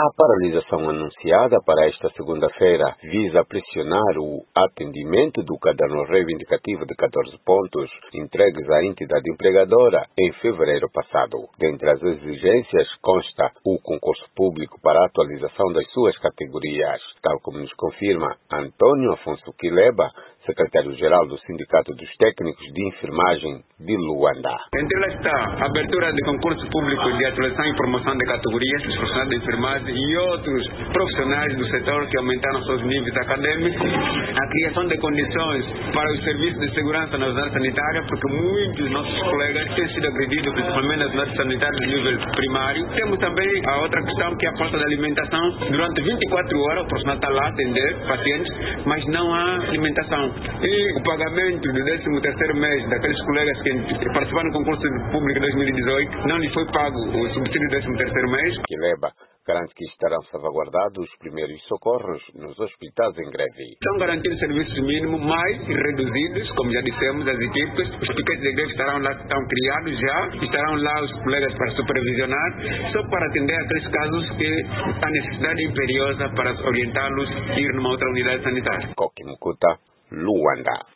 A paralisação anunciada para esta segunda-feira visa pressionar o atendimento do caderno reivindicativo de 14 pontos entregues à entidade empregadora em fevereiro passado. Dentre as exigências consta o concurso público para a atualização das suas categorias, tal como nos confirma Antônio Afonso Quileba, secretário-geral do Sindicato dos Técnicos de Enfermagem de Luanda. Entre elas está a abertura de concurso público de atualização e promoção de categorias dos profissionais de enfermagem e outros profissionais do setor que aumentaram seus níveis acadêmicos, a criação de condições para os serviços de segurança na unidade sanitária, porque muitos dos nossos colegas têm sido agredidos, principalmente nas unidades sanitárias de nível primário. Temos também a outra questão, que é a falta de alimentação. Durante 24 horas o profissional está lá a atender pacientes, mas não há alimentação. E o pagamento do 13º mês daqueles colegas que participaram do concurso público de 2018, não lhes foi pago o subsídio do 13º mês. Quileba garante que estarão salvaguardados os primeiros socorros nos hospitais em greve. São garantidos serviços mínimos mais reduzidos, como já dissemos, as equipes. Os piquetes de greve estarão lá, estão criados já, estarão lá os colegas para supervisionar, só para atender aqueles casos que há necessidade imperiosa para orientá-los a ir numa outra unidade sanitária. Koki Mukuta, Luanda.